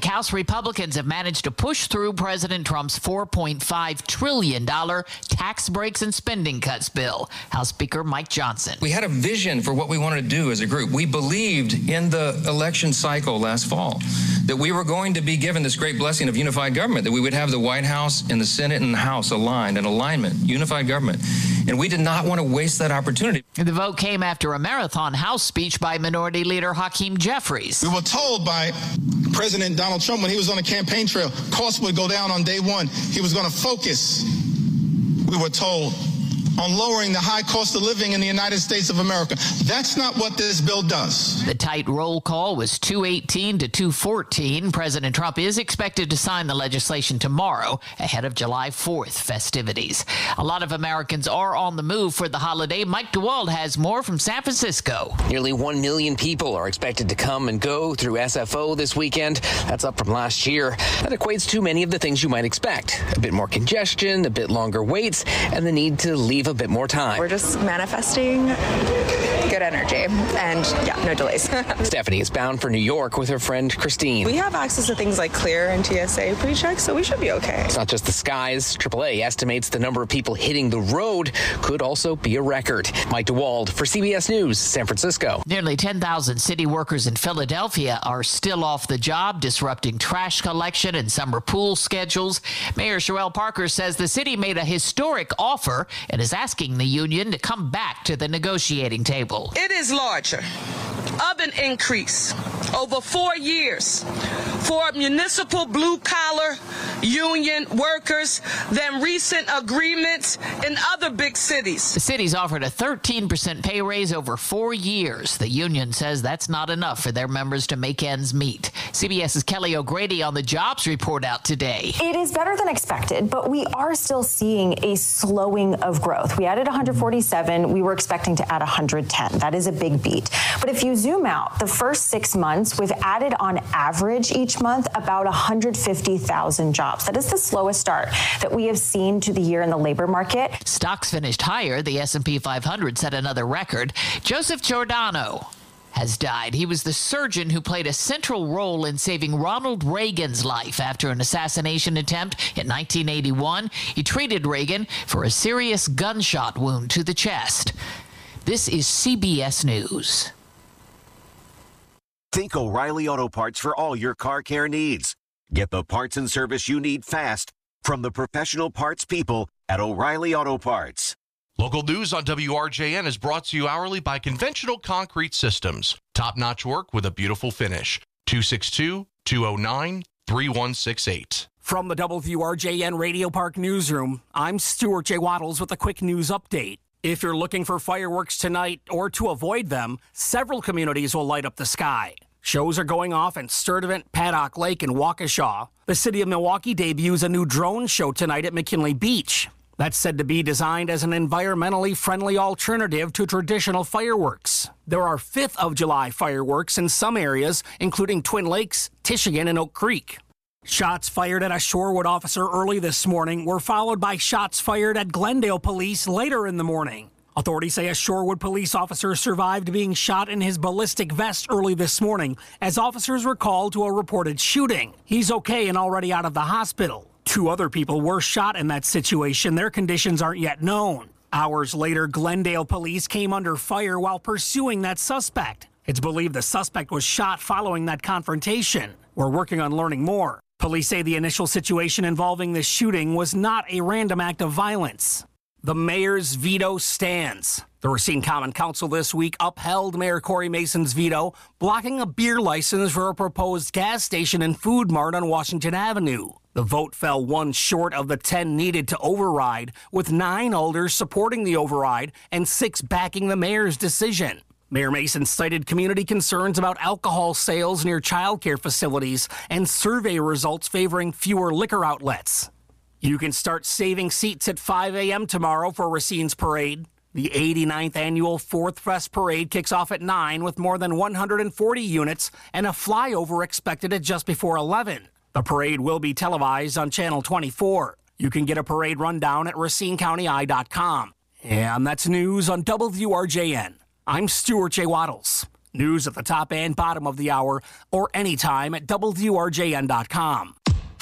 House Republicans have managed to push through President Trump's $4.5 trillion tax breaks and spending cuts bill. House Speaker Mike Johnson. We had a vision for what we wanted to do as a group. We believed in the election cycle last fall that we were going to be given this great blessing of unified government, that we would have the White House and the Senate and the House aligned, in alignment, unified government. And we did not want to waste that opportunity. The vote came after a marathon House speech by Minority Leader Hakeem Jeffries. We were told by President Donald Trump when he was on the campaign trail, costs would go down on day one. He was going to focus, we were told, on lowering the high cost of living in the United States of America. That's not what this bill does. The tight roll call was 218 to 214. President Trump is expected to sign the legislation tomorrow ahead of July 4th festivities. A lot of Americans are on the move for the holiday. Mike DeWald has more from San Francisco. Nearly 1 million people are expected to come and go through SFO this weekend. That's up from last year. That equates to many of the things you might expect. A bit more congestion, a bit longer waits, and the need to leave a bit more time. We're just manifesting good energy and no delays. Stephanie is bound for New York with her friend Christine. We have access to things like Clear and TSA pre-checks, so we should be okay. It's not just the skies. AAA estimates the number of people hitting the road could also be a record. Mike DeWald for CBS News, San Francisco. Nearly 10,000 city workers in Philadelphia are still off the job, disrupting trash collection and summer pool schedules. Mayor Sherelle Parker says the city made a historic offer and is asking the union to come back to the negotiating table. It is larger of an increase over 4 years for municipal blue-collar union workers than recent agreements in other big cities. The city's offered a 13% pay raise over 4 years. The union says that's not enough for their members to make ends meet. CBS's Kelly O'Grady on the jobs report out today. It is better than expected, but we are still seeing a slowing of growth. We added 147. We were expecting to add 110. That is a big beat. But if you zoom out, the first 6 months, we've added on average each month about 150,000 jobs. That is the slowest start that we have seen to the year in the labor market. Stocks finished higher. The S&P 500 set another record. Joseph Giordano has died. He was the surgeon who played a central role in saving Ronald Reagan's life after an assassination attempt in 1981. He treated Reagan for a serious gunshot wound to the chest. This is CBS News. Think O'Reilly Auto Parts for all your car care needs. Get the parts and service you need fast from the professional parts people at O'Reilly Auto Parts. Local news on WRJN is brought to you hourly by Conventional Concrete Systems. Top-notch work with a beautiful finish. 262-209-3168. From the WRJN Radio Park Newsroom, I'm Stuart J. Waddles with a quick news update. If you're looking for fireworks tonight or to avoid them, several communities will light up the sky. Shows are going off in Sturtevant, Paddock Lake, and Waukesha. The city of Milwaukee debuts a new drone show tonight at McKinley Beach. That's said to be designed as an environmentally friendly alternative to traditional fireworks. There are 5th of July fireworks in some areas, including Twin Lakes, Tishigan, and Oak Creek. Shots fired at a Shorewood officer early this morning were followed by shots fired at Glendale police later in the morning. Authorities say a Shorewood police officer survived being shot in his ballistic vest early this morning as officers were called to a reported shooting. He's okay and already out of the hospital. 2 other people were shot in that situation. Their conditions aren't yet known. Hours later, Glendale police came under fire while pursuing that suspect. It's believed the suspect was shot following that confrontation. We're working on learning more. Police say the initial situation involving the shooting was not a random act of violence. The mayor's veto stands. The Racine Common Council this week upheld Mayor Corey Mason's veto, blocking a beer license for a proposed gas station and food mart on Washington Avenue. The vote fell 1 short of the 10 needed to override, with 9 alders supporting the override and 6 backing the mayor's decision. Mayor Mason cited community concerns about alcohol sales near childcare facilities and survey results favoring fewer liquor outlets. You can start saving seats at 5 a.m. tomorrow for Racine's parade. The 89th annual Fourth Fest Parade kicks off at 9 with more than 140 units and a flyover expected at just before 11. The parade will be televised on Channel 24. You can get a parade rundown at RacineCountyEye.com. And that's news on WRJN. I'm Stuart J. Waddles. News at the top and bottom of the hour or anytime at WRJN.com.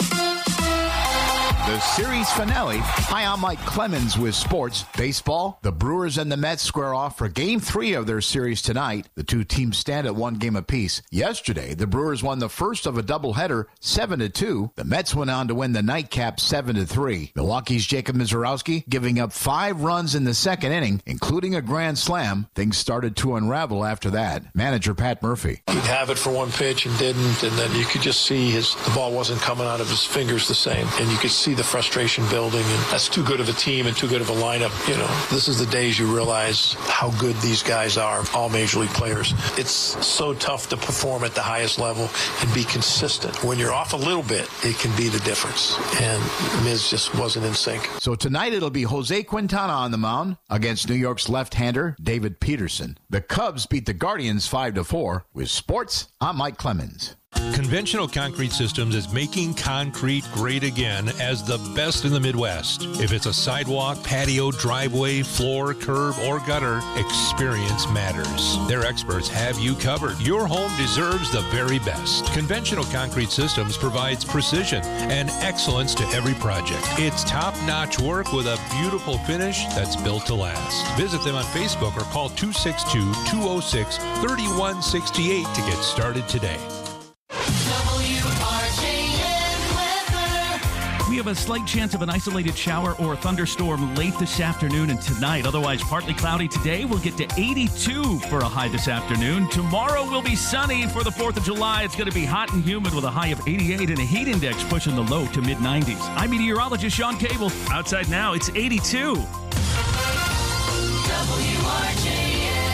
The series finale. Hi, I'm Mike Clemens with sports. Baseball, the Brewers and the Mets square off for Game 3 of their series tonight. The two teams stand at 1 game apiece. Yesterday, the Brewers won the first of a doubleheader, 7-2. The Mets went on to win the nightcap 7-3. Milwaukee's Jacob Misiorowski giving up 5 runs in the second inning, including a grand slam. Things started to unravel after that. Manager Pat Murphy. He'd have it for one pitch and didn't, and then you could just see the ball wasn't coming out of his fingers the same, and you could see the frustration building, and that's too good of a team and too good of a lineup. This is the days you realize how good these guys are, all major league players. It's so tough to perform at the highest level and be consistent. When you're off a little bit, it can be the difference, and Miz just wasn't in sync. So tonight it'll be Jose Quintana on the mound against New York's left-hander David Peterson. The Cubs beat the Guardians 5-4. With sports, I'm Mike Clemens. Conventional Concrete Systems is making concrete great again as the best in the Midwest. If it's a sidewalk, patio, driveway, floor, curb, or gutter, experience matters. Their experts have you covered. Your home deserves the very best. Conventional Concrete Systems provides precision and excellence to every project. It's top-notch work with a beautiful finish that's built to last. Visit them on Facebook or call 262-206-3168 to get started today. We have a slight chance of an isolated shower or thunderstorm late this afternoon and tonight. Otherwise, partly cloudy today. We'll get to 82 for a high this afternoon. Tomorrow will be sunny for the 4th of July. It's going to be hot and humid with a high of 88 and a heat index pushing the low to mid-90s. I'm meteorologist Sean Cable. Outside now, it's 82. WRJN.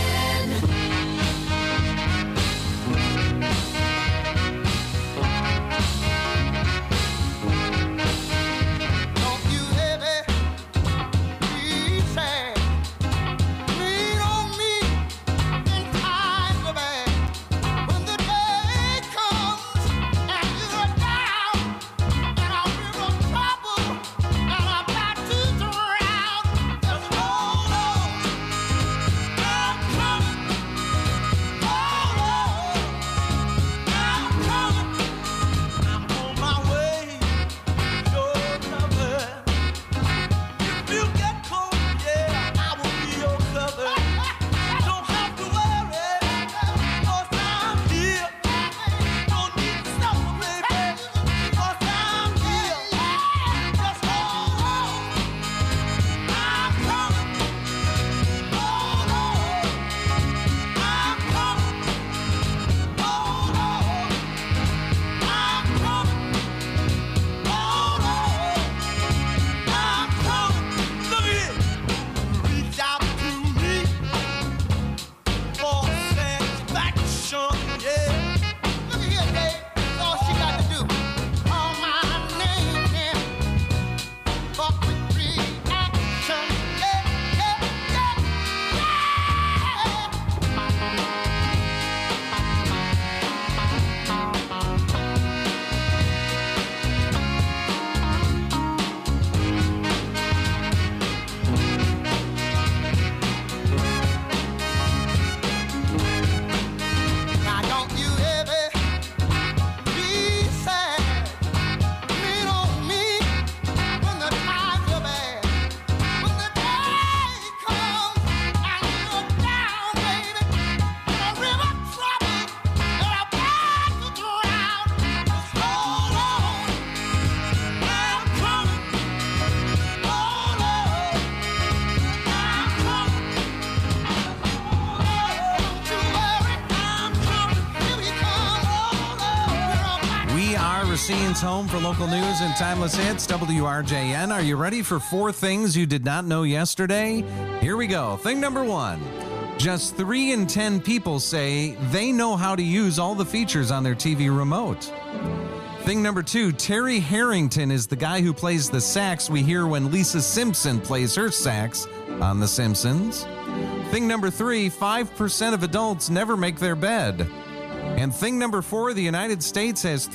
Racine's home for local news and timeless hits, WRJN. Are you ready for 4 things you did not know yesterday? Here we go. Thing number 1. Just 3 in 10 people say they know how to use all the features on their TV remote. Thing number 2, Terry Harrington is the guy who plays the sax we hear when Lisa Simpson plays her sax on The Simpsons. Thing number 3, 5% of adults never make their bed. And thing number 4, the United States has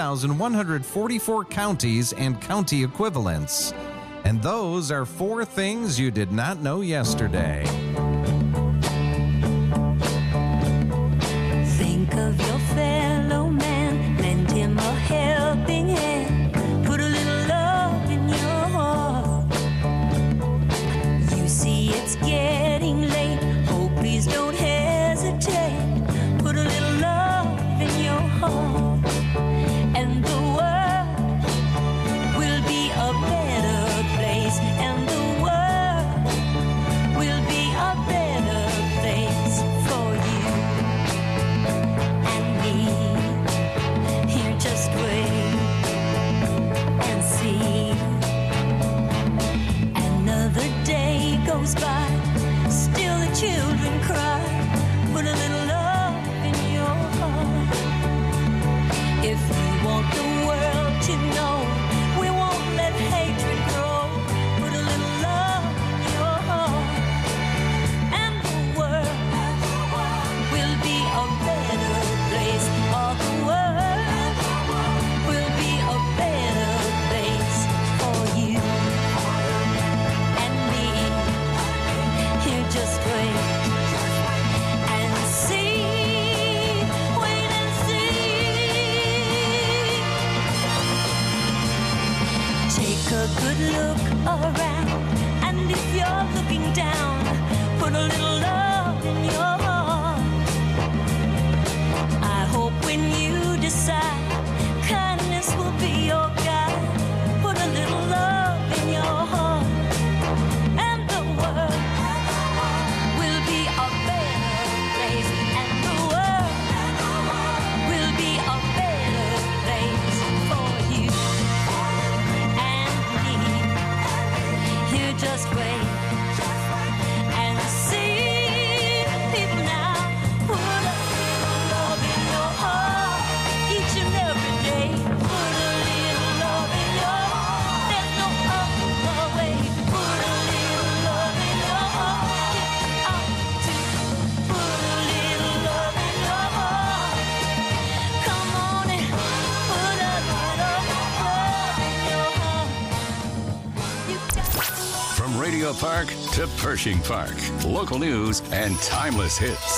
3,144 counties and county equivalents. And those are 4 things you did not know yesterday. a good look around. And if you're looking down, put a little love in your heart. I hope when you decide kindness will be your guide, put a little love in your heart, and the world will be a better place, and the world will be a better place for you and me. You just wait and see. People now, put a little love in your heart each and every day. Put a little love in your heart. There's no other way. Put a little love in your heart. Get out to put a little love in your heart. Come on and put a little love in your heart. You got From Radio Park to Pershing Park, local news and timeless hits.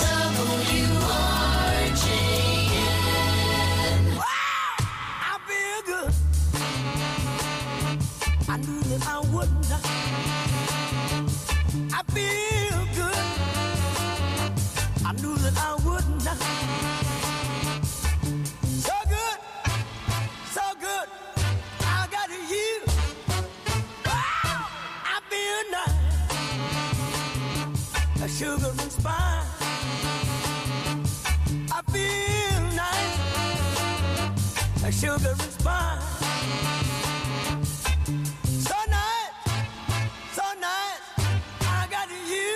WRJN. I feel good. I knew that I wouldn't. I feel good. I knew that I wouldn't. So good. So good. I got you. Wow. I feel nice. A sugar and spice. I feel nice. A sugar and spice. So nice. So nice. I got you.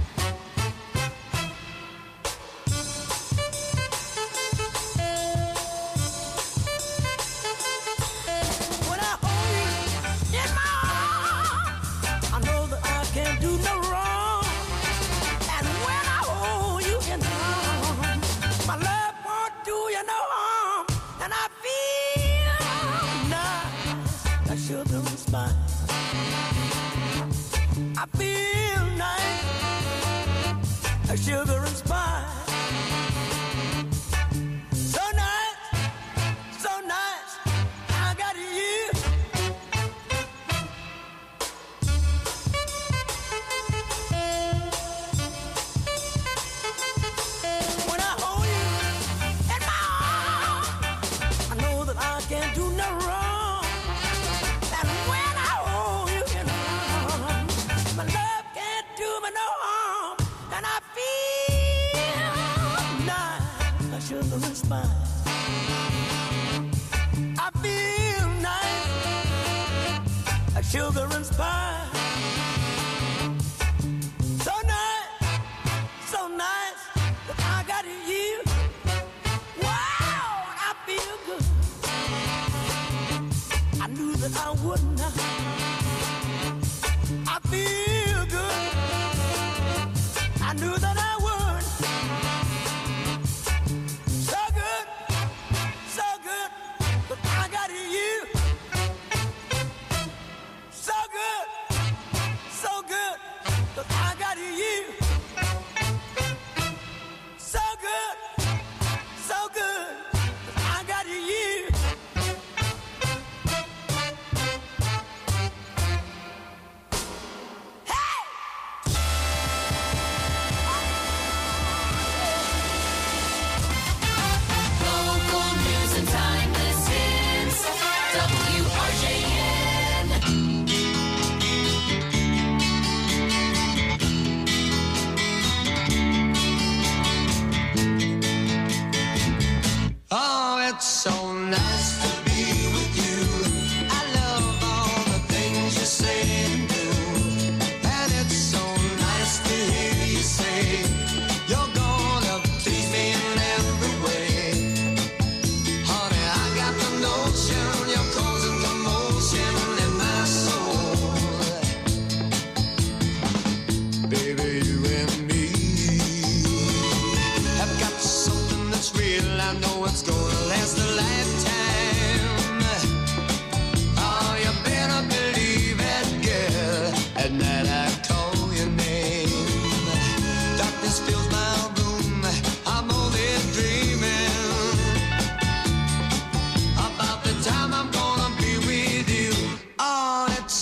When I hold you in my arms, I know that I can't do no wrong. And when I hold you in my arms, my love won't do you no harm. And I feel nice, like sugar and spice. I feel nice, like sugar and spice. So nice, so nice, I got you. When I hold you in my arms, I know that I can't do no wrong. And when I hold you in my arms, my love can't do me no harm. And I feel nice, like sugar and spice. I feel nice, like sugar and spice. So nice, so nice that I got you. Wow, I feel good. I knew that I wouldn't. I feel good. I knew that I would. So good, that I got you. So good, that I got you. So good, that I got you. Local news and timeless hits. WRJN. Oh, it's so nice to be with you. I love all the things you say and do. And it's so nice to hear you say you're gonna please me in every way. Honey, I got the notion you're causing commotion in my soul. Baby, you and me have got something that's real. I know it's gonna last a lifetime. Oh, you better believe it, girl. At night I call your name. Darkness fills my room. I'm only dreaming about the time I'm gonna be with you. Oh, it's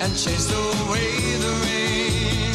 and chased away the rain.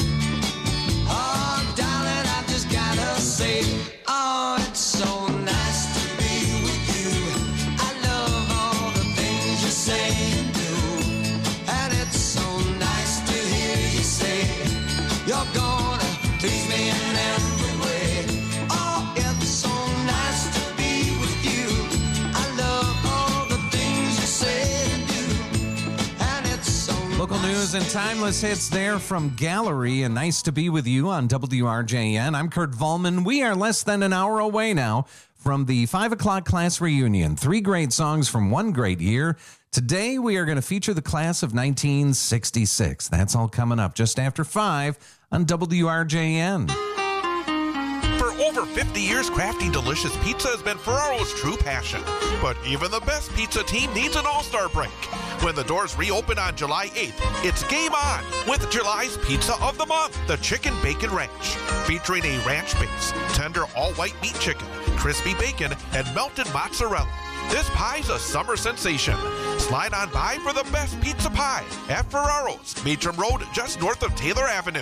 Oh, darling, I just gotta say, oh, it's so nice to be with you. I love all the things you say and do, and it's so nice to hear you say you're gonna please me in every way. Oh, it's so nice to be with you. I love all the things you say and do, and it's so Local news and timeless hits there from Gallery, and nice to be with you on WRJN. I'm Kurt Volman. We are less than an hour away now from the 5 o'clock class reunion. 3 great songs from one great year. Today, we are going to feature the class of 1966. That's all coming up just after 5 on WRJN. For over 50 years, crafting delicious pizza has been Ferraro's true passion. But even the best pizza team needs an all-star break. When the doors reopen on July 8th, it's game on with July's Pizza of the Month, the Chicken Bacon Ranch. Featuring a ranch base, tender all-white meat chicken, crispy bacon, and melted mozzarella. This pie's a summer sensation. Slide on by for the best pizza pie at Ferraro's, Beecham Road, just north of Taylor Avenue.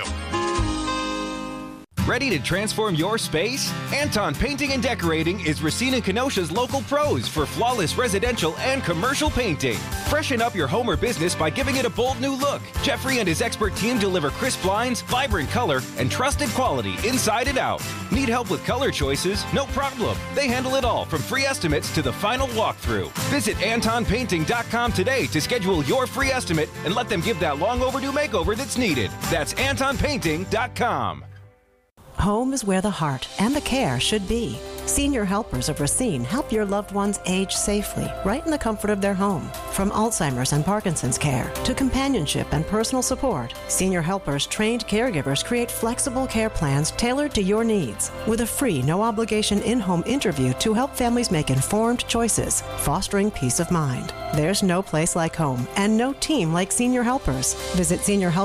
Ready to transform your space? Anton Painting and Decorating is Racine and Kenosha's local pros for flawless residential and commercial painting. Freshen up your home or business by giving it a bold new look. Jeffrey and his expert team deliver crisp lines, vibrant color, and trusted quality inside and out. Need help with color choices? No problem. They handle it all from free estimates to the final walkthrough. Visit AntonPainting.com today to schedule your free estimate and let them give that long overdue makeover that's needed. That's AntonPainting.com. Home is where the heart and the care should be. Senior Helpers of Racine help your loved ones age safely, right in the comfort of their home. From Alzheimer's and Parkinson's care to companionship and personal support, Senior Helpers trained caregivers create flexible care plans tailored to your needs, with a free, no-obligation in-home interview to help families make informed choices, fostering peace of mind. There's no place like home and no team like Senior Helpers. Visit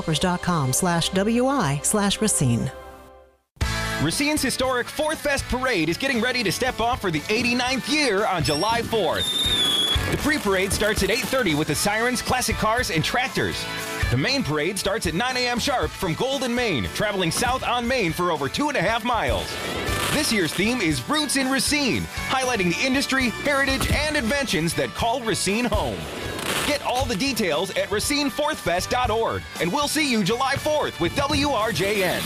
seniorhelpers.com/WI/Racine. Racine's historic 4th Fest Parade is getting ready to step off for the 89th year on July 4th. The pre-parade starts at 8:30 with the sirens, classic cars, and tractors. The main parade starts at 9 a.m. sharp from Golden, Maine, traveling south on Maine for over 2.5 miles. This year's theme is Roots in Racine, highlighting the industry, heritage, and inventions that call Racine home. Get all the details at RacineFourthFest.org, and we'll see you July 4th with WRJN.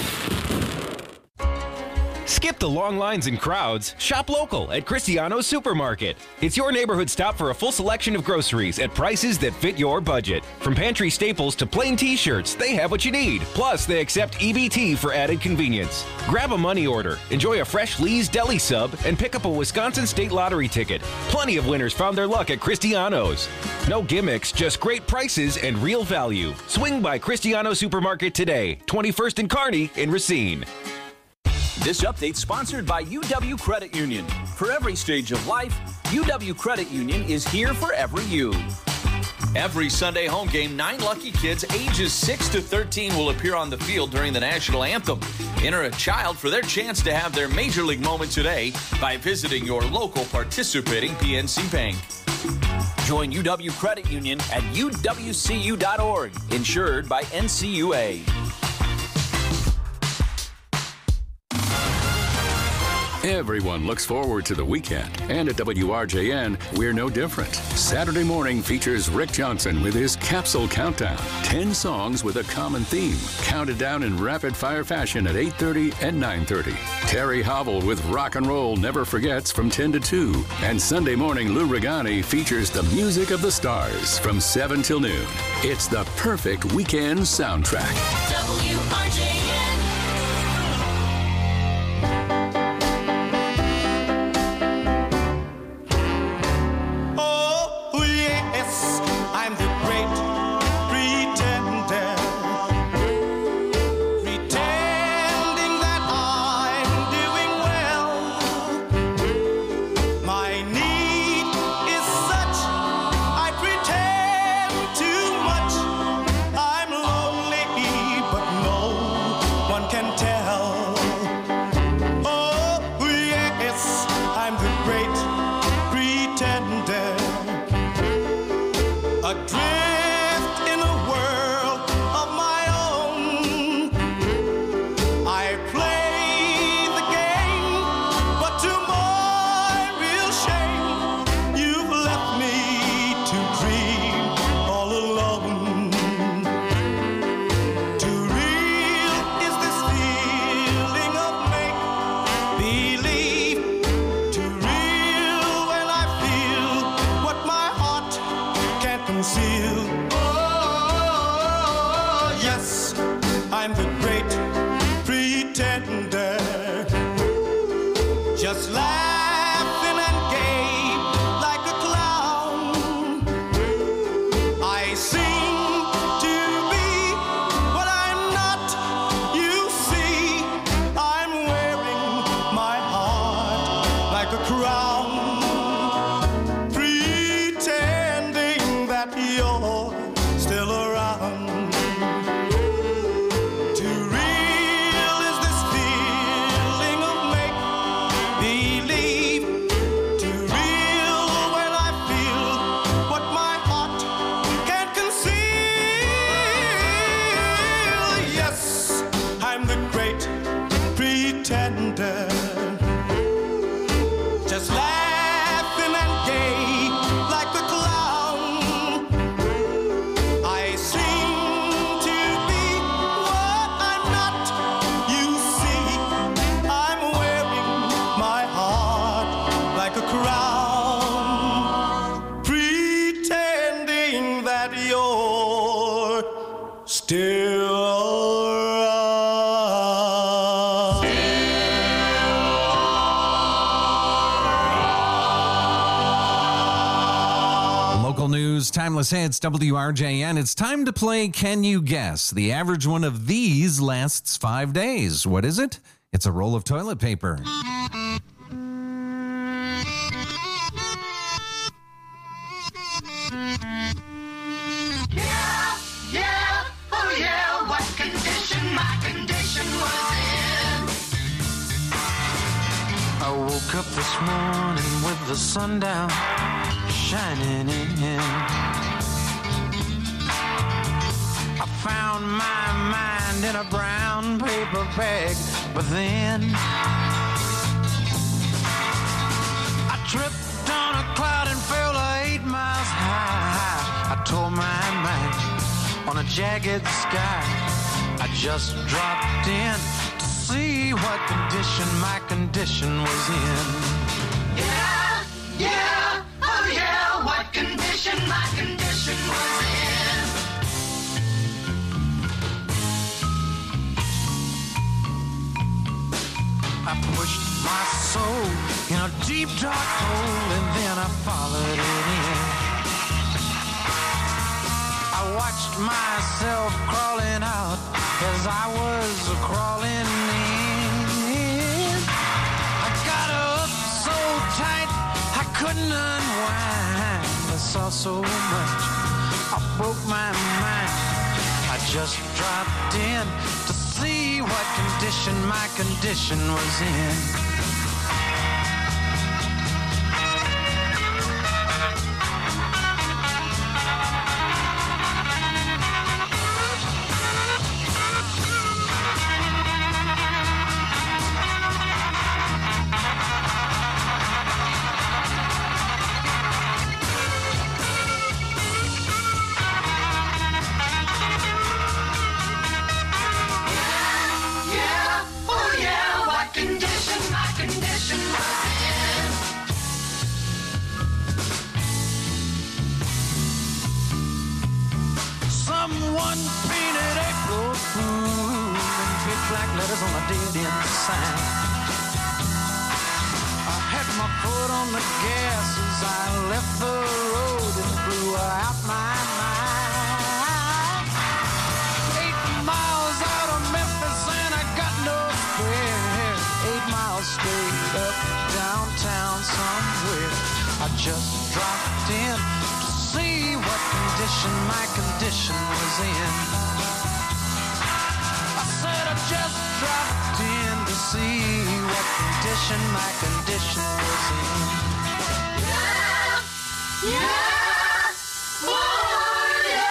Skip the long lines and crowds. Shop local at Cristiano's Supermarket. It's your neighborhood stop for a full selection of groceries at prices that fit your budget. From pantry staples to plain t-shirts, they have what you need. Plus, they accept EBT for added convenience. Grab a money order, enjoy a fresh Lee's Deli sub, and pick up a Wisconsin State Lottery ticket. Plenty of winners found their luck at Cristiano's. No gimmicks, just great prices and real value. Swing by Cristiano Supermarket today, 21st and Kearney in Racine. This update sponsored by UW Credit Union. For every stage of life, UW Credit Union is here for every you. Every Sunday home game, 9 lucky kids ages 6 to 13 will appear on the field during the national anthem. Enter a child for their chance to have their major league moment today by visiting your local participating PNC Bank. Join UW Credit Union at uwcu.org, insured by NCUA. Everyone looks forward to the weekend, and at WRJN, we're no different. Saturday morning features Rick Johnson with his Capsule Countdown. 10 songs with a common theme, counted down in rapid-fire fashion at 8:30 and 9:30. Terry Hobble with Rock and Roll Never Forgets from 10 to 2. And Sunday morning, Lou Regani features the music of the stars from 7 till noon. It's the perfect weekend soundtrack. WRJN. Adrift in a world conceal. Oh, yes, I'm the great pretender. Just laughing and gay like a clown. I seem to be what I'm not. You see, I'm wearing my heart like a crown, pretending that you're still around. Too real is this feeling of make-believe. Too real when I feel what my heart can't conceal. Yes, I'm the great pretender. Just laughing and gay like a clown. I seem to be what I'm not. You see, I'm wearing my heart like a crown, pretending that you're still Local news, timeless hits, WRJN. It's time to play Can You Guess? The average one of these lasts 5 days. What is it? It's a roll of toilet paper. Yeah, oh yeah, what condition my condition was in. I woke up this morning with the sun down, shining in. I found my mind in a brown paper bag, but then I tripped on a cloud and fell 8 miles high. I tore my mind on a jagged sky. I just dropped in to see what condition my condition was in. Yeah, yeah, oh yeah, what condition my condition was in. I pushed my soul in a deep dark hole and then I followed it in. I watched myself crawling out as I was crawling in. I got up so tight I couldn't unwind. I saw so much, I broke my mind. I just dropped in to see what condition my condition was in. Yeah, oh yeah, what condition my condition was in. Someone painted April Fool in big black letters on a dead-end sign. I had my foot on the gas as I left the road and blew out my mind. 8 miles out of Memphis and I got no spare. 8 miles straight up downtown somewhere. I just dropped in to see what condition my condition was in. I said I just dropped in to see what condition my condition was in. Yeah, yeah, oh yeah.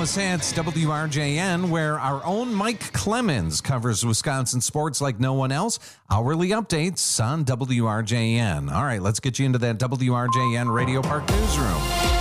Timeless Hits, WRJN, where our own Mike Clemens covers Wisconsin sports like no one else. Hourly updates on WRJN. All right, let's get you into that WRJN Radio Park newsroom.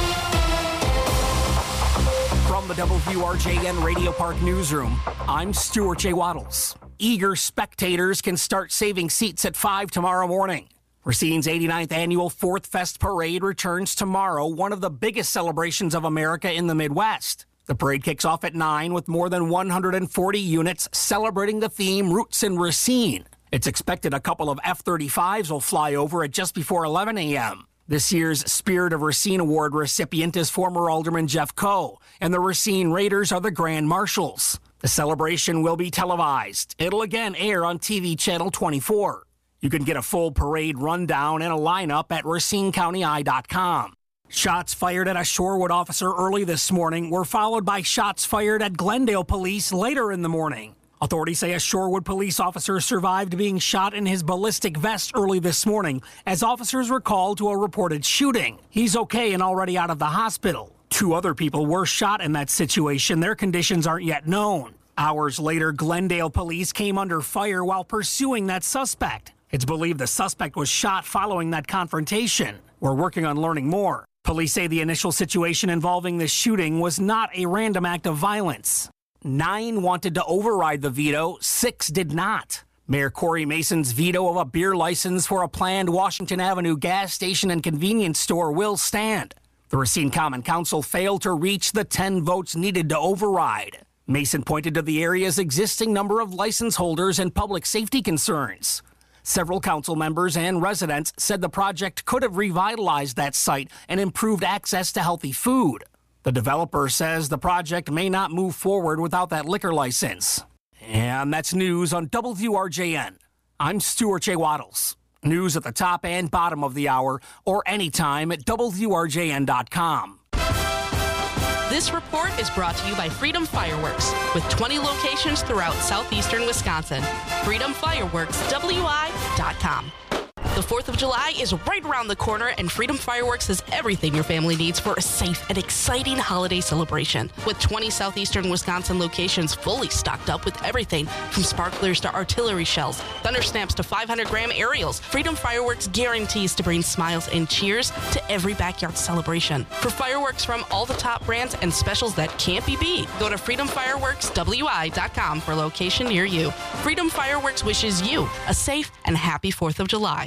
From the WRJN Radio Park newsroom, I'm Stuart J. Waddles. Eager spectators can start saving seats at 5 tomorrow morning. Racine's 89th annual Fourth Fest Parade returns tomorrow, one of the biggest celebrations of America in the Midwest. The parade kicks off at 9 with more than 140 units celebrating the theme Roots in Racine. It's expected a couple of F-35s will fly over at just before 11 a.m. This year's Spirit of Racine Award recipient is former Alderman Jeff Coe, and the Racine Raiders are the Grand Marshals. The celebration will be televised. It'll again air on TV Channel 24. You can get a full parade rundown and a lineup at RacineCountyEye.com. Shots fired at a Shorewood officer early this morning were followed by shots fired at Glendale police later in the morning. Authorities say a Shorewood police officer survived being shot in his ballistic vest early this morning as officers were called to a reported shooting. He's okay and already out of the hospital. 2 other people were shot in that situation. Their conditions aren't yet known. Hours later, Glendale police came under fire while pursuing that suspect. It's believed the suspect was shot following that confrontation. We're working on learning more. Police say the initial situation involving the shooting was not a random act of violence. 9 wanted to override the veto, 6 did not. Mayor Corey Mason's veto of a beer license for a planned Washington Avenue gas station and convenience store will stand. The Racine Common Council failed to reach the 10 votes needed to override. Mason pointed to the area's existing number of license holders and public safety concerns. Several council members and residents said the project could have revitalized that site and improved access to healthy food. The developer says the project may not move forward without that liquor license. And that's news on WRJN. I'm Stuart J. Waddles. News at the top and bottom of the hour or anytime at WRJN.com. This report is brought to you by Freedom Fireworks, with 20 locations throughout southeastern Wisconsin. FreedomFireworksWI.com. The 4th of July is right around the corner, and Freedom Fireworks has everything your family needs for a safe and exciting holiday celebration. With 20 southeastern Wisconsin locations fully stocked up with everything from sparklers to artillery shells, thunder snaps to 500-gram aerials, Freedom Fireworks guarantees to bring smiles and cheers to every backyard celebration. For fireworks from all the top brands and specials that can't be beat, go to FreedomFireworksWI.com for a location near you. Freedom Fireworks wishes you a safe and happy 4th of July.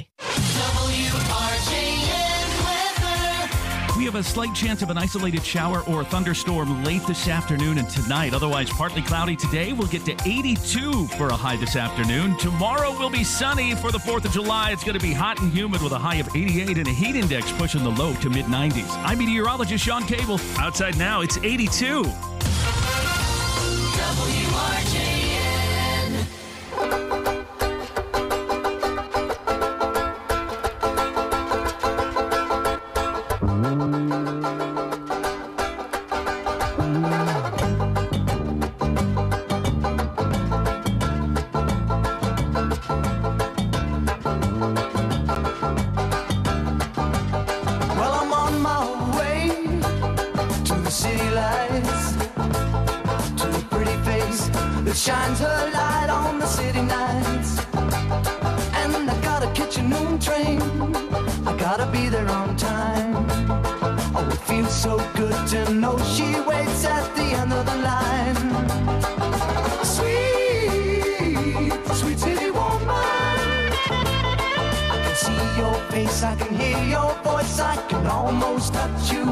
We have a slight chance of an isolated shower or thunderstorm late this afternoon and tonight. Otherwise, partly cloudy today. We'll get to 82 for a high this afternoon. Tomorrow will be sunny for the 4th of July. It's going to be hot and humid with a high of 88 and a heat index pushing the low to mid-90s. I'm meteorologist Sean Cable. Outside now, it's 82. WRJN. Shines her light on the city nights. And I gotta catch a noon train. I gotta be there on time. Oh, it feels so good to know she waits at the end of the line. Sweet, sweet city woman. I can see your face, I can hear your voice, I can almost touch you.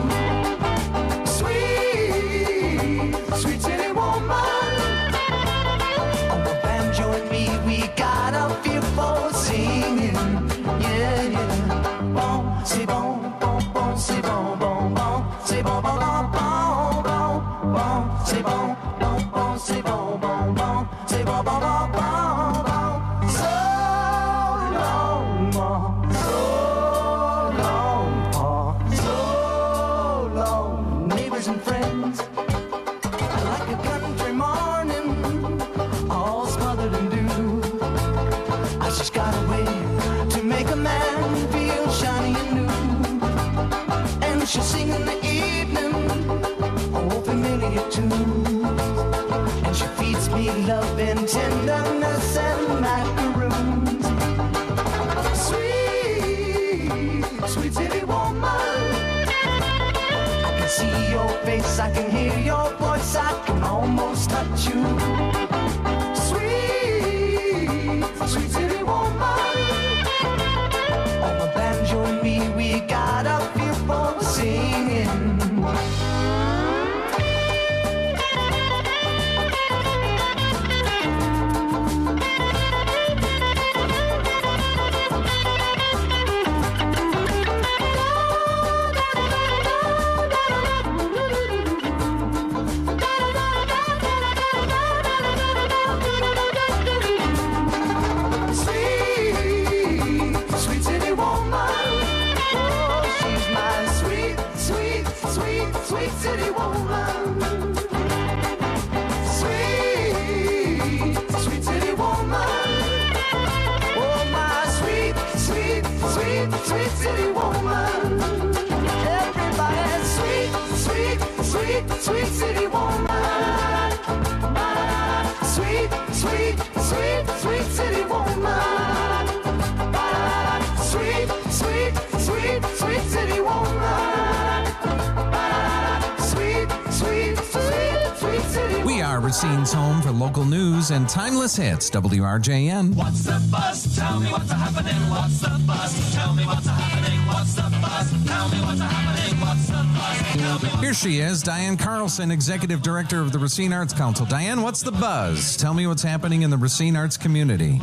Sweet, sweet city woman. We got a feel for singing, yeah, yeah. Bon, c'est bon, bon, bon, c'est bon, bon, bon, c'est bon, bon, bon, bon, bon, bon, c'est bon, bon, bon, c'est bon, bon, bon, c'est bon, bon, bon, bon, bon. So long, so long, so long. Neighbors and friends, like a country morning, all smothered in dew. I just got a way to make a man feel shiny and new. And she'll sing in the evening, oh, familiar tune. sweet love and tenderness and macaroons. Sweet, sweet city woman. I can see your face, I can hear your voice, I can almost touch you. Sweet, sweet city woman. On the banjo and me, we got a feel for the singing. City woman, sweet, sweet city woman. Oh, my sweet, sweet, sweet, sweet city woman. Everybody, sweet, sweet, sweet, sweet city woman. Sweet, sweet, sweet, sweet city woman. Sweet, sweet, sweet, sweet city woman. We are Racine's home for local news and timeless hits. WRJN. What's the buzz? Tell me what's happening. What's the buzz? Tell me what's happening. What's the buzz? Tell me what's happening. What's the buzz? Tell me. Here she is, Diane Carlson, Executive Director of the Racine Arts Council. Diane, what's the buzz? Tell me what's happening in the Racine Arts community.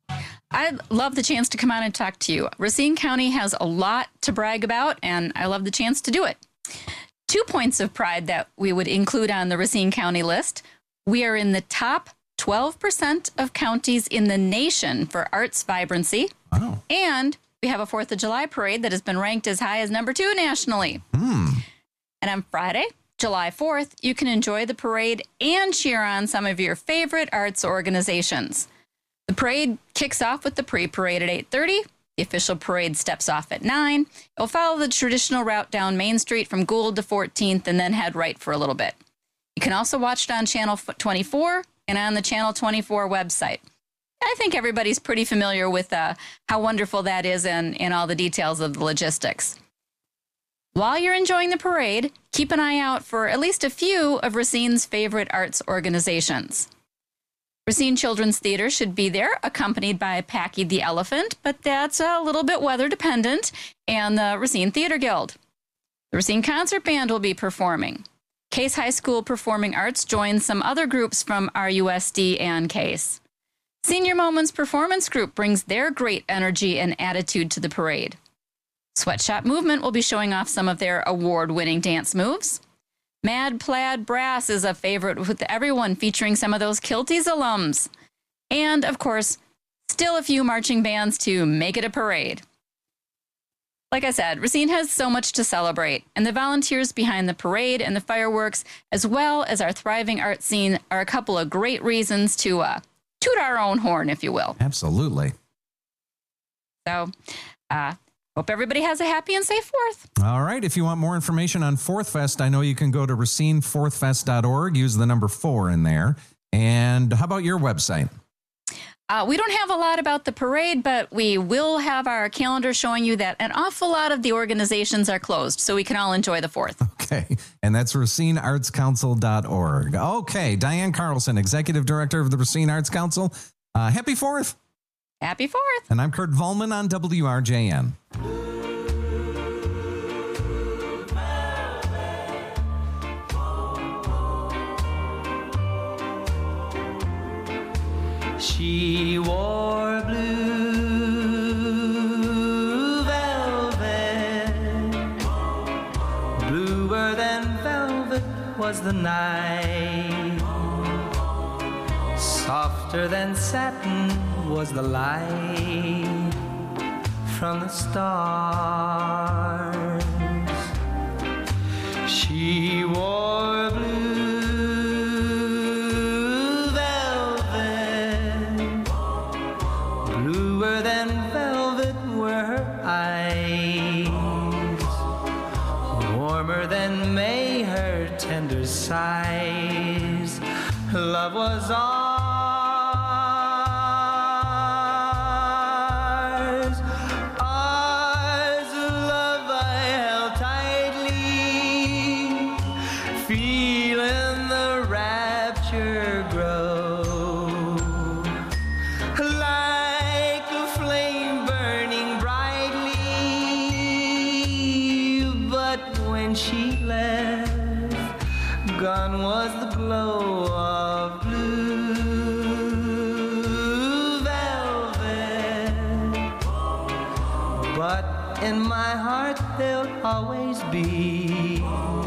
I'd love the chance to come out and talk to you. Racine County has a lot to brag about, and I love the chance to do it. 2 points of pride that we would include on the Racine County list. We are in the top 12% of counties in the nation for arts vibrancy. Wow. And we have a 4th of July parade that has been ranked as high as number 2 nationally. And on Friday, July 4th, you can enjoy the parade and cheer on some of your favorite arts organizations. The parade kicks off with the pre-parade at 8:30. The official parade steps off at 9. It will follow the traditional route down Main Street from Gould to 14th and then head right for a little bit. You can also watch it on Channel 24 and on the Channel 24 website. I think everybody's pretty familiar with how wonderful that is and all the details of the logistics. While you're enjoying the parade, keep an eye out for at least a few of Racine's favorite arts organizations. Racine Children's Theater should be there, accompanied by Packy the Elephant, but that's a little bit weather dependent, and the Racine Theater Guild. The Racine Concert Band will be performing. Case High School Performing Arts joins some other groups from RUSD and Case. Senior Moments Performance Group brings their great energy and attitude to the parade. Sweatshop Movement will be showing off some of their award-winning dance moves. Mad Plaid Brass is a favorite with everyone, featuring some of those Kilties alums. And, of course, still a few marching bands to make it a parade. Like I said, Racine has so much to celebrate, and the volunteers behind the parade and the fireworks, as well as our thriving art scene, are a couple of great reasons to toot our own horn, if you will. Absolutely. So, hope everybody has a happy and safe 4th. All right. If you want more information on 4th Fest, I know you can go to RacineFourthFest.org. Use the number 4 in there. And how about your website? We don't have a lot about the parade, but we will have our calendar showing you that an awful lot of the organizations are closed, so we can all enjoy the 4th. Okay. And that's RacineArtsCouncil.org. Okay. Diane Carlson, Executive Director of the Racine Arts Council. Happy 4th. Happy 4th. And I'm Kurt Volman on WRJN. She wore blue velvet, bluer than velvet was the night, softer than satin was the light from the stars. She wore blue velvet, bluer than velvet were her eyes, warmer than May her tender sighs, love was ours. Ours, love I held tightly, feeling the rapture grow, like a flame burning brightly. But when she left, gone was the glow of blue velvet. But in my heart there'll always be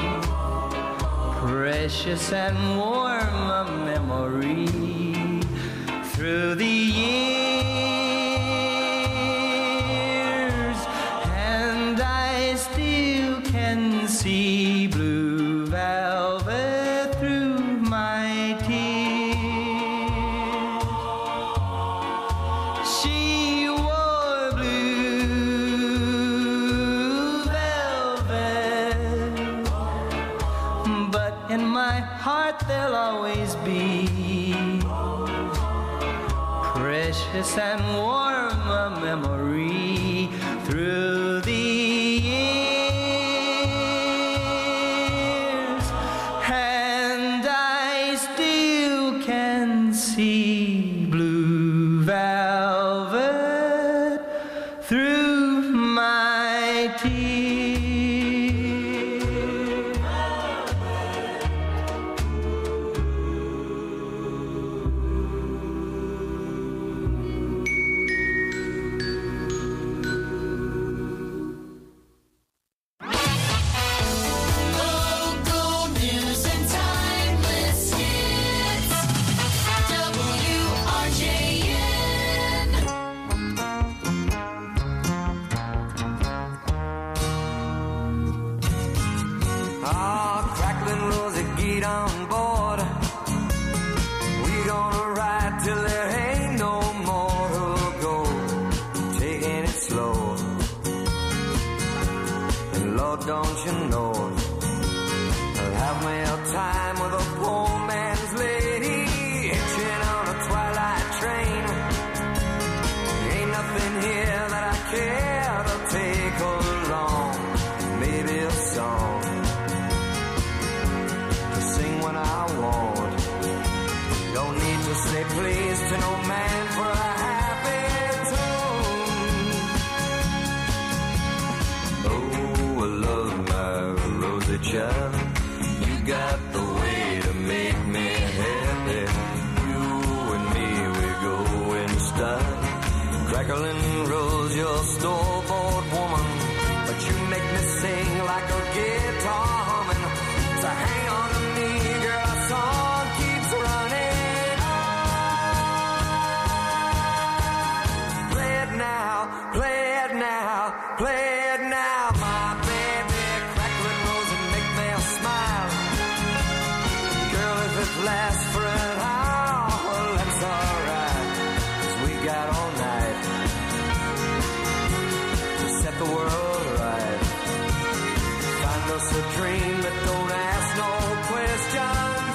precious and warm a memory through the years, and I still can see blue velvet through my tears. She wore blue velvet, but in my heart there'll always be precious and warm a memory through the years, and I still can see blue velvet through my tears. Local news and timeless hits. WRJN. Crackling Rosie, get on board. We gonna ride till there ain't no more who'll go, taking it slow. And Lord, don't you know, I'll have me a time with a poor man's lady, hitching on a twilight train. Ain't nothing here that I care to take along. Maybe a song to sing when I want. Don't need to say please to no man for a happy tune. Oh, I love my Rosie child. You got the way to make me happy. You and me, we go in style. Crackling Rose, your store-bought woman, but you make me sing like a guitar humming. So hang on to me, girl, our song keeps running on. Play it now, play it now, play it now, my baby. Crackling Rose and make me smile. Girl, if it lasts for an hour, well, that's alright, 'cause we got all night to set the world right. Find us a dream that don't ask no questions,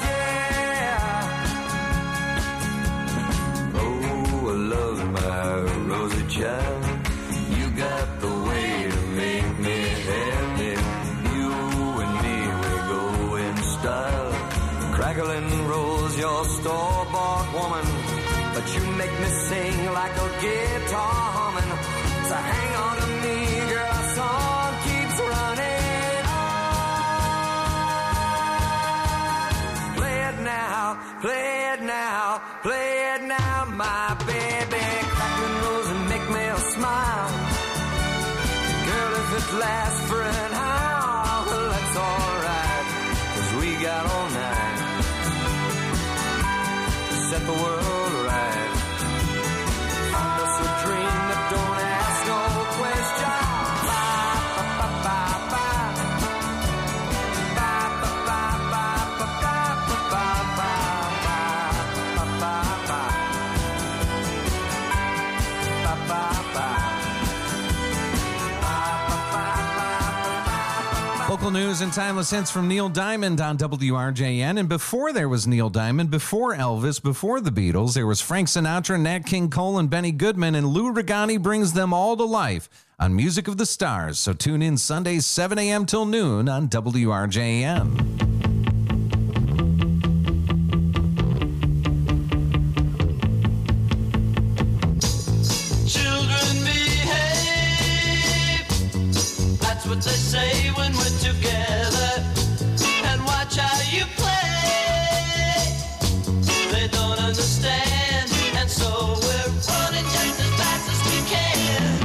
yeah. Oh, I love my Rosie child. You got the way to make me happy. You and me, we go in style. Crackling Rose, your store-bought woman, but you make me sing like a guitar humming. So hang on to me, girl, our song keeps running on. Play it now, play it now, play it now, my baby. Crackling Rose and make me smile. Girl, if it lasts for an hour, well, that's alright, 'cause we got all night to set the world right. Find us a dream that don't ask no questions. Bye, bye, bye, bye, bye. Bye, bye, bye, bye, bye, bye, bye, bye, bye, bye, bye. Bye, bye, bye. Bye, bye, bye, bye. Local news and timeless hits from Neil Diamond on WRJN. And before there was Neil Diamond, before Elvis, before the Beatles, there was Frank Sinatra, Nat King Cole, and Benny Goodman. And Lou Regani brings them all to life on Music of the Stars. So tune in Sundays, 7 a.m. till noon on WRJN. What they say when we're together, and watch how you play. They don't understand, and so we're running just as fast as we can,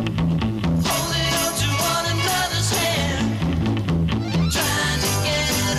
holding on to one another's hand, trying to get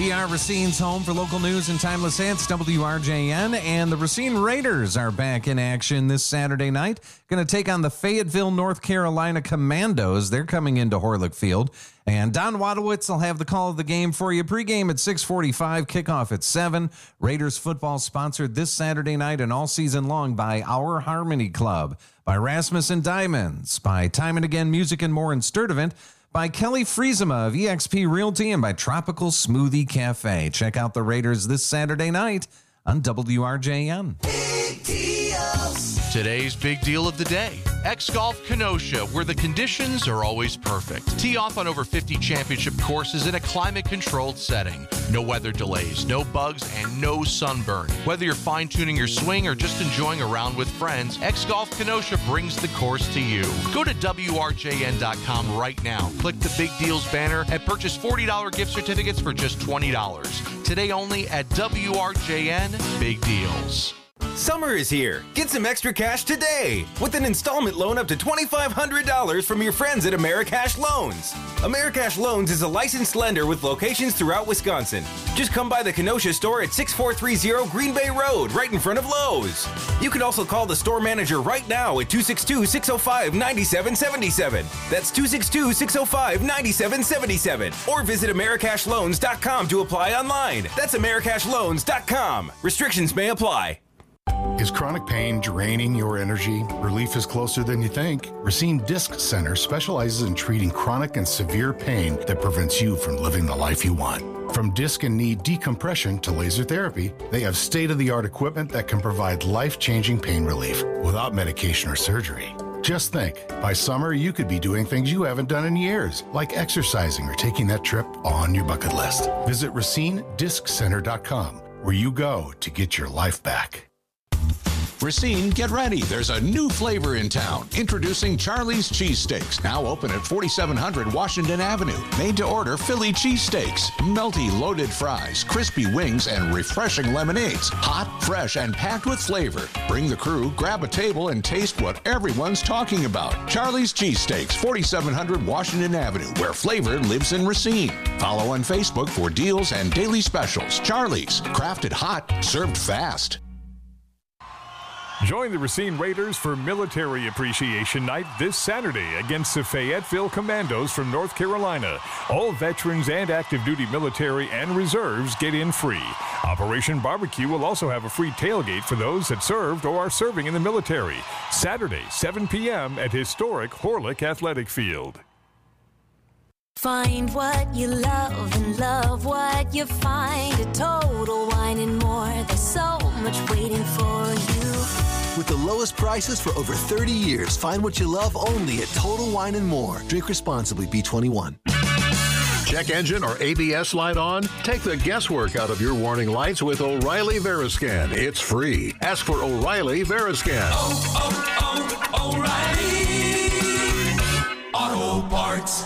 We are Racine's home for local news and timeless hits, WRJN, and the Racine Raiders are back in action this Saturday night. Going to take on the Fayetteville, North Carolina Commandos. They're coming into Horlick Field. And Don Wadowitz will have the call of the game for you. Pregame at 6:45, kickoff at 7. Raiders football sponsored this Saturday night and all season long by Our Harmony Club, by Rasmussen Diamonds, by Time and Again Music and More in Sturtevant, by Kelly Friesema of eXp Realty, and by Tropical Smoothie Cafe. Check out the Raiders this Saturday night on WRJN. Today's big deal of the day, X-Golf Kenosha, where the conditions are always perfect. Tee off on over 50 championship courses in a climate-controlled setting. No weather delays, no bugs, and no sunburn. Whether you're fine-tuning your swing or just enjoying a round with friends, X-Golf Kenosha brings the course to you. Go to WRJN.com right now. Click the Big Deals banner and purchase $40 gift certificates for just $20. Today only at WRJN Big Deals. Summer is here. Get some extra cash today with an installment loan up to $2,500 from your friends at Americash Loans. Americash Loans is a licensed lender with locations throughout Wisconsin. Just come by the Kenosha store at 6430 Green Bay Road, right in front of Lowe's. You can also call the store manager right now at 262-605-9777. That's 262-605-9777. Or visit AmericashLoans.com to apply online. That's AmericashLoans.com. Restrictions may apply. Is chronic pain draining your energy? Relief is closer than you think. Racine Disc Center specializes in treating chronic and severe pain that prevents you from living the life you want. From disc and knee decompression to laser therapy, they have state-of-the-art equipment that can provide life-changing pain relief without medication or surgery. Just think, by summer you could be doing things you haven't done in years, like exercising or taking that trip on your bucket list. Visit RacineDiscCenter.com, where you go to get your life back. Racine, get ready. There's a new flavor in town. Introducing Charlie's Cheesesteaks. Now open at 4700 Washington Avenue. Made to order Philly cheesesteaks. Melty loaded fries, crispy wings, and refreshing lemonades. Hot, fresh, and packed with flavor. Bring the crew, grab a table, and taste what everyone's talking about. Charlie's Cheesesteaks, 4700 Washington Avenue, where flavor lives in Racine. Follow on Facebook for deals and daily specials. Charlie's, crafted hot, served fast. Join the Racine Raiders for Military Appreciation Night this Saturday against the Fayetteville Commandos from North Carolina. All veterans and active duty military and reserves get in free. Operation Barbecue will also have a free tailgate for those that served or are serving in the military. Saturday, 7 p.m. at historic Horlick Athletic Field. Find what you love and love what you find at Total Wine and More. There's so much waiting for you. With the lowest prices for over 30 years, find what you love only at Total Wine and More. Drink responsibly, B21. Check engine or ABS light on? Take the guesswork out of your warning lights with O'Reilly Veriscan. It's free. Ask for O'Reilly Veriscan. O'Reilly Auto Parts.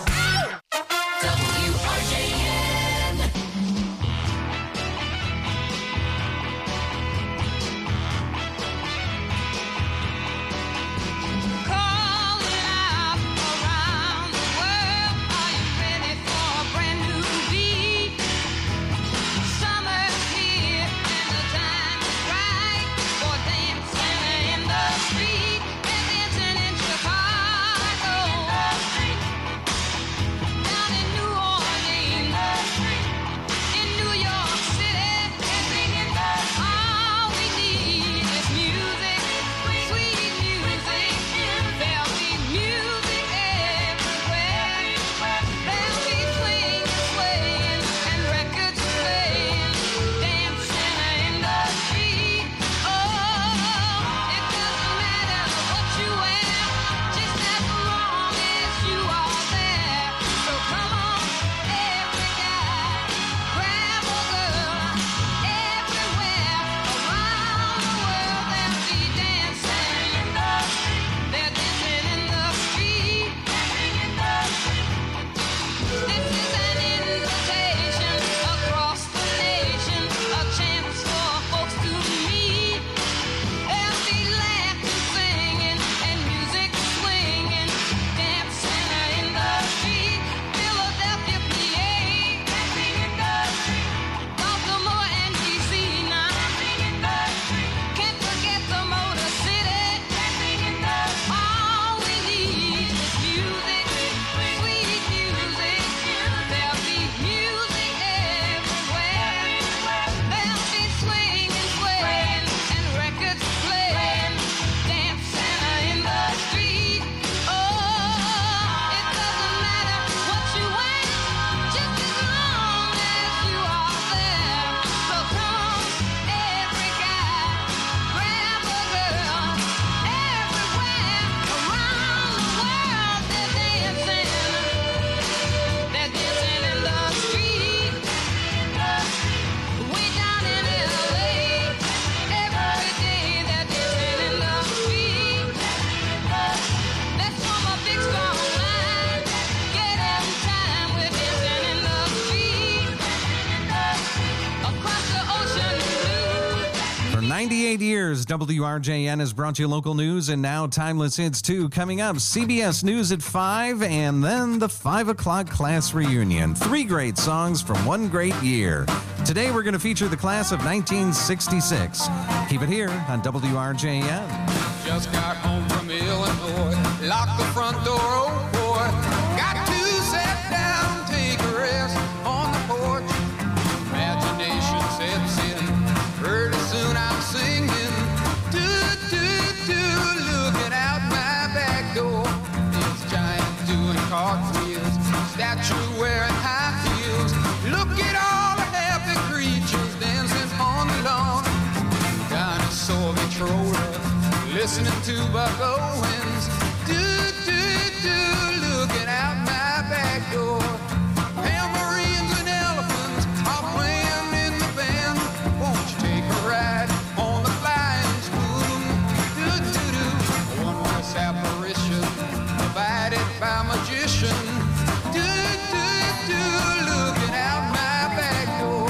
98 years, WRJN has brought you local news and now Timeless Hits 2. Coming up, CBS News at 5 and then the 5 o'clock class reunion. 3 great songs from one great year. Today we're going to feature the class of 1966. Keep it here on WRJN. Just got home from Illinois, locked the front door, oh boy. Got to sit down, take a rest on the porch. Imagination sets in, pretty soon I'm singing. Do, do, do, looking out my back door. This giant doing cartwheels, statue wearing high heels. Look at all the happy creatures dancing on the lawn. Dinosaur controller, listening to Buck Owens. Do, do, do, looking out my back door. Tambourines and elephants are playing in the band. Won't you take a ride on the flying spoon? Do, do, do. A wondrous apparition provided by magician. Do, do, do, looking out my back door.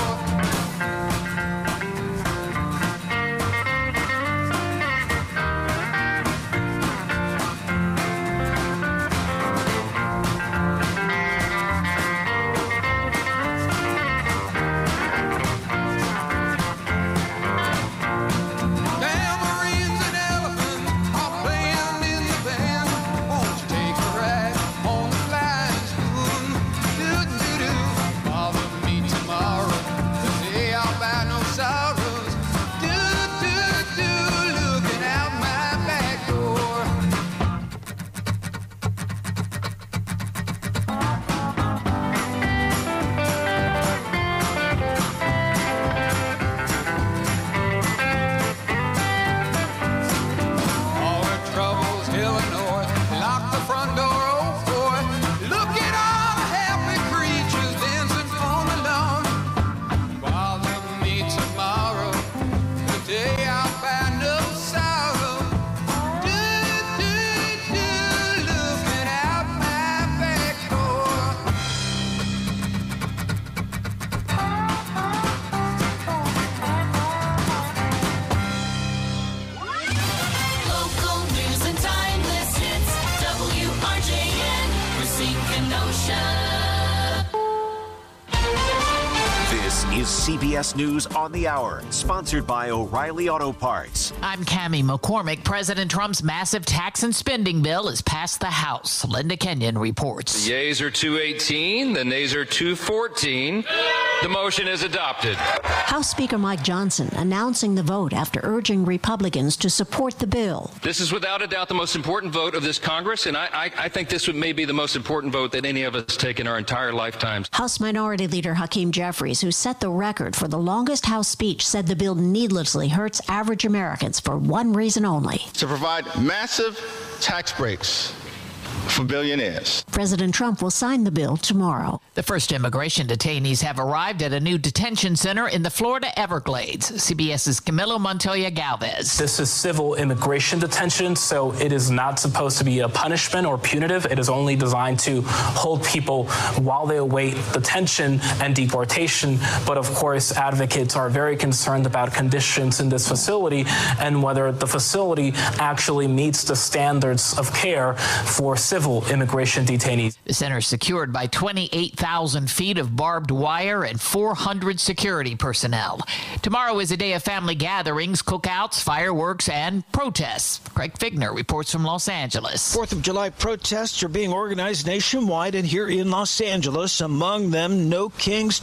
CBS News on the Hour, sponsored by O'Reilly Auto Parts. I'm Cammie McCormick. President Trump's massive tax and spending bill is passed the House. Linda Kenyon reports. The yeas are 218, the nays are 214. The motion is adopted. House Speaker Mike Johnson announcing the vote after urging Republicans to support the bill. This is without a doubt the most important vote of this Congress, and I think this may be the most important vote that any of us take in our entire lifetimes. House Minority Leader Hakeem Jeffries, who set the record for the longest House speech, said the bill needlessly hurts average Americans for one reason only: to provide massive tax breaks for billionaires. President Trump will sign the bill tomorrow. The first immigration detainees have arrived at a new detention center in the Florida Everglades. CBS's Camilo Montoya Galvez. This is civil immigration detention, so it is not supposed to be a punishment or punitive. It is only designed to hold people while they await detention and deportation. But of course, advocates are very concerned about conditions in this facility and whether the facility actually meets the standards of care for civil immigration detainees. The center is secured by 28,000 feet of barbed wire and 400 security personnel. Tomorrow is a day of family gatherings, cookouts, fireworks, and protests. Craig Figner reports from Los Angeles. 4th of July protests are being organized nationwide and here in Los Angeles. Among them, No Kings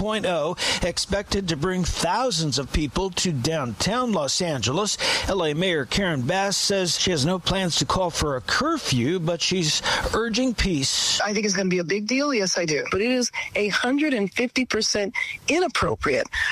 2.0, expected to bring thousands of people to downtown Los Angeles. LA Mayor Karen Bass says she has no plans to call for a curfew, but she's urging peace. I think it's going to be a big deal. Yes, I do. But it is 150% inappropriate